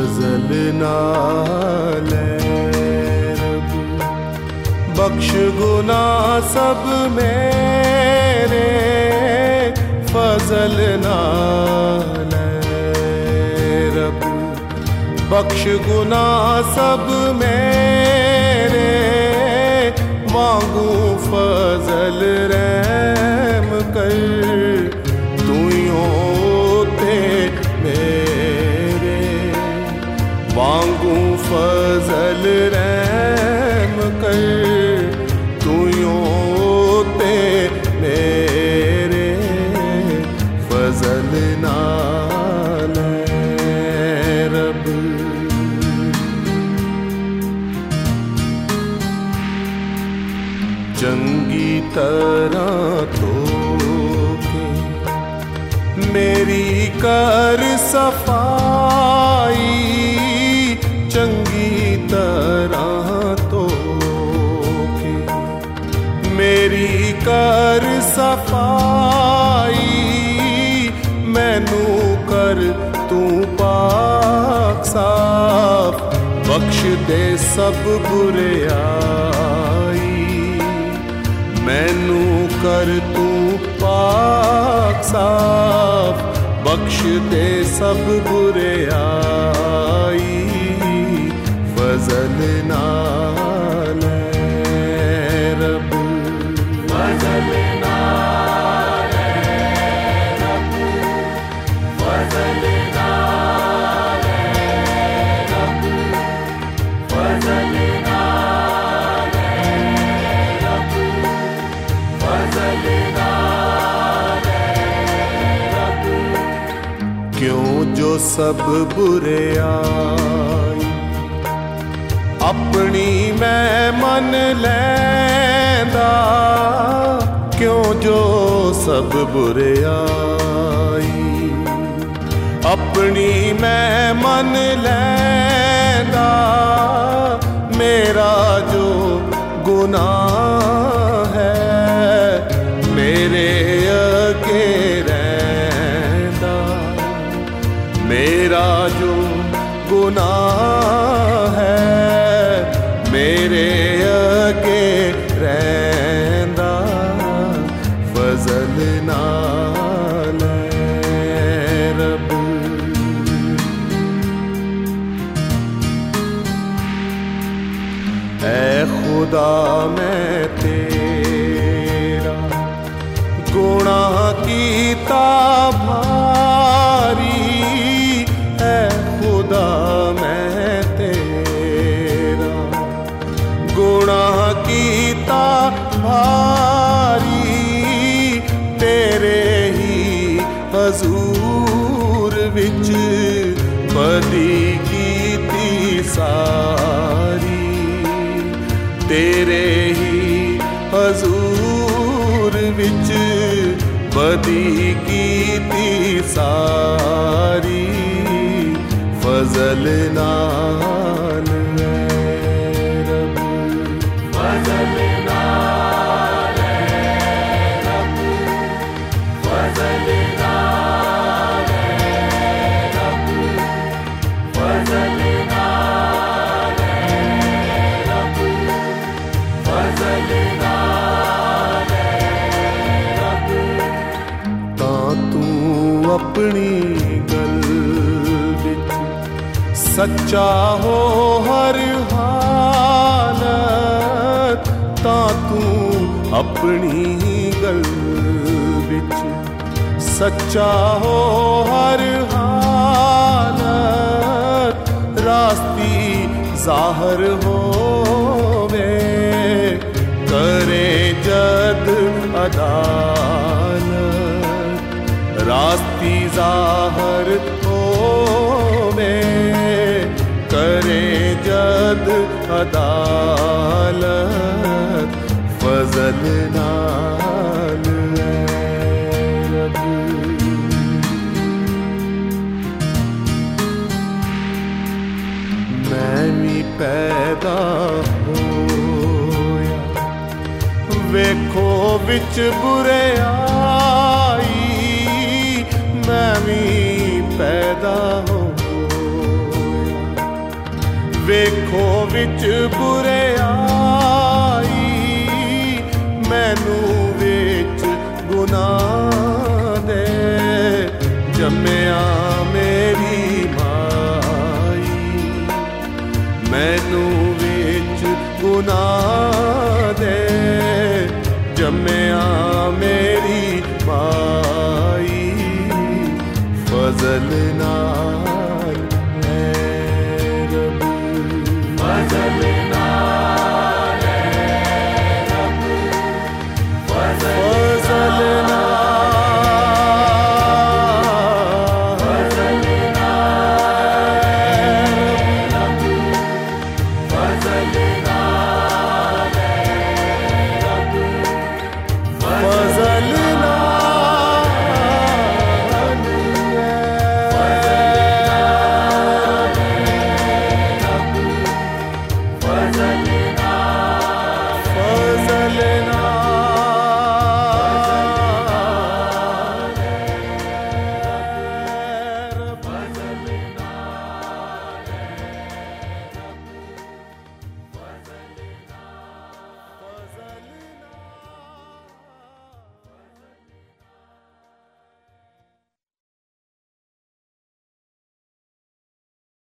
फजल नाल रब, बख्श गुनाह सब मेरे फजल नाल रब, बख्श गुनाह सब मेरे मांगू फजल रहम कर तू होते मेरे, मांगू फजल रहम कर तू होते मेरे फजल नाल रब। चंगी तरह तो के मेरी कर सफाई, चंगी तरह तो के मेरी कर सफाई, मैनू कर तू पाक साफ, बख्श दे सब बुराई, मैनू कर तू पाक साफ, बख्श दे सब बुराई फजल नाल रब, फजल नाल रब, फजल नाल रब, फजल नाल रब, फजल नाल रब। क्यों जो सब बुराई अपनी मैं मन लैंदा, क्यों जो सब बुराई अपनी मैं मन लैंदा, मेरा जो गुनाह है मेरे अगे रैंदा, मेरा जो गुनाह है मेरे अगे रैंदा फजल नाल रब। ऐ खुदा मैं तेरा गुनाह कीता भारी, ऐ खुदा मैं तेरा गुनाह कीता भारी, तेरे ही हजूर विच बदी कीती सारी, तेरे ही हजूर विच बदी कीती सारी फजल नाल रब, फजल नाल रब, फजल नाल रब, फजल नाल रब, फजल नाल रब। तां तू अपनी गल विच सच्चा हो हर हालत, तां तू अपनी गल विच सच्चा हो हर हालत, रास्ती जाहर होवे करे जद अदालत, रास्ती जाहर होवे करे जद अदालत फजल नाल रब। मैं भी पैदा होया वेखो विच बुराई, मैं भी पैदा होया वेखो विच बुराई मैनू विच गुनाह दे जम्मिया मेरी माई मैनू विच गुनाह दे जम्मिया मेरी माई फजल ना